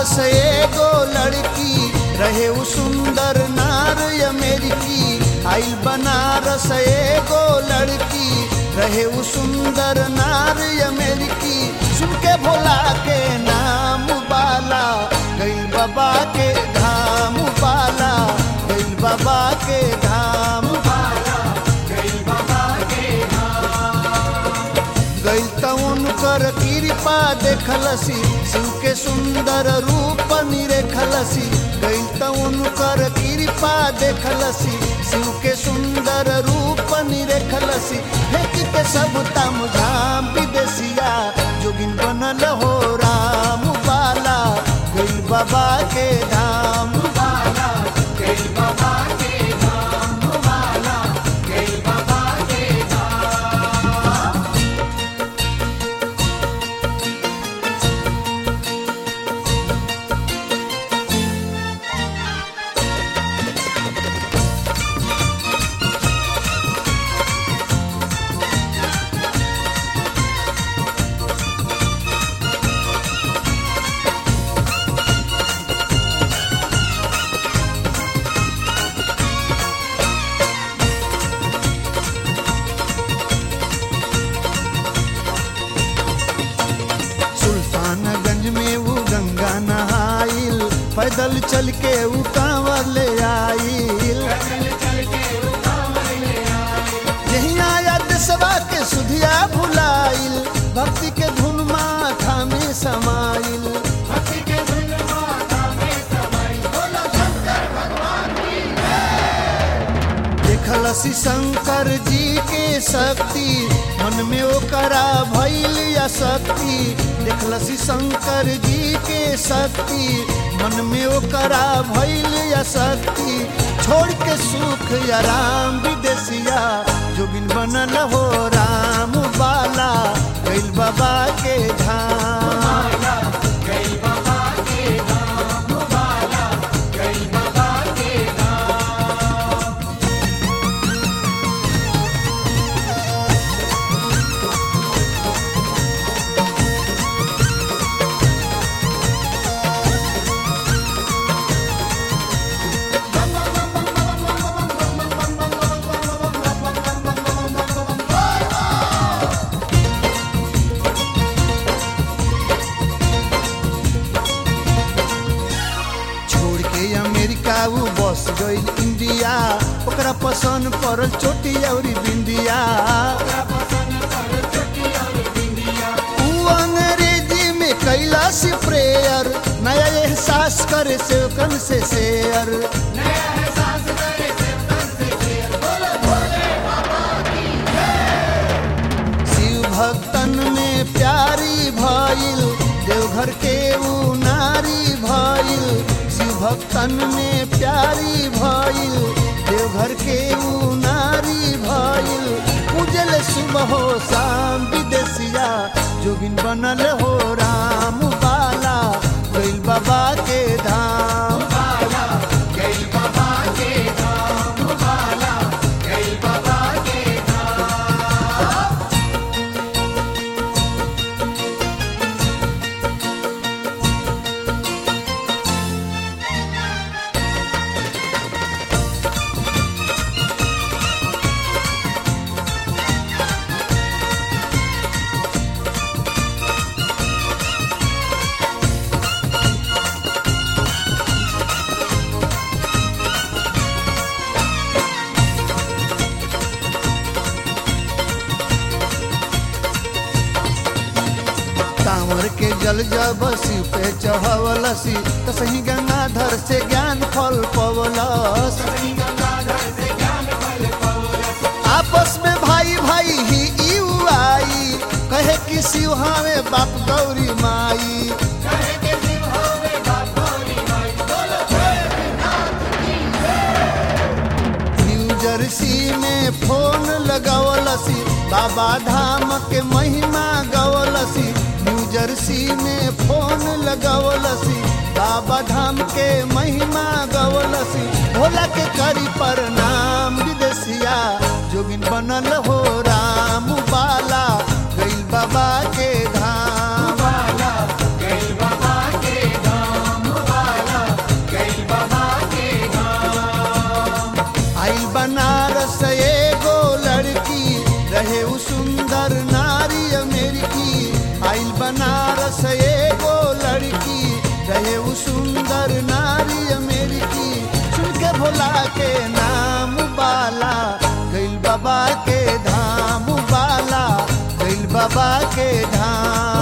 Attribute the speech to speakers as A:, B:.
A: बनारस एगो लड़की रहे उ सुंदर नार अमेरिकी। आइल बनारस एगो लड़की रहे उ सुंदर नार अमेरिकी। सुन के भोला के नाम बाला गइल बाबा के धाम बाला गइल बाबा के धाम बाला गइल बाबा के धाम। गइल त उनकर कृपा देखलसी शिव के सुंदर रूप निरेखलसी। गइल त उनकर कृपा देखलसी शिव के सुंदर रूप निरेखलसी। फेंक के सब ताम झाम विदेशिया जोगिन बनल हो राम बाला गइल बाबा के धाम बाला गइल बाबा के धाम बाला गइल बाबा के धाम। सुल्तानगंज में वो गंगा नहाइल पैदल चल के वो कांवर ले आइल। यही आया देशवा के सुधिया भुलाइल भक्ति के धुन माथा में समाइल। देखलसी शंकर जी के शक्ति मन में ओकरा भइल आसक्ति। देखलसी शंकर जी के शक्ति मन में ओकरा भइल आसक्ति। छोड़ के सुख आराम विदेशिया जोगिन बनल हो राम बाला गइल बाबा के धाम गइल बाबा के धाम बाला गइल बाबा के धाम। अमेरिका वो बस गइल इंडिया ओकरा पसंद पड़ल चोटी और बिंदिया। ऊ अंग्रेजी में कैलाश प्रेयर नया एहसास करे सेवकन से शेयर। शिव भक्तन में प्यारी भइल देवघर के ऊ नारी भइल। भक्तन में प्यारी भइल देवघर के ऊ नारी भइल। पूजल सुबह हो शाम विदेशिया जोगिन बनल हो राम बाला गइल बाबा के धाम बाला गइल बाबा के धाम बाला गइल बाबा के धाम। कांवर के जल जब शिव पे चढ़वलसी त सही गंगाधर से ज्ञान फल पवलस। आपस में भाई भाई ही आई कहे कि शिव हमें बाप गौरी माई। न्यू जर्सी में फोन लगवलसी बाबा धाम के महिमा गवलसी। न्यू जर्सी में फोन लगवलसी बाबा धाम के महिमा गवलसी। भोला के करी प्रणाम विदेशिया जोगिन बनल हो राम बाला गइल बाबा के धाम बाला गइल बाबा के धाम भोला के नाम बाला गइल बाबा के धाम बाला गइल बाबा के धाम।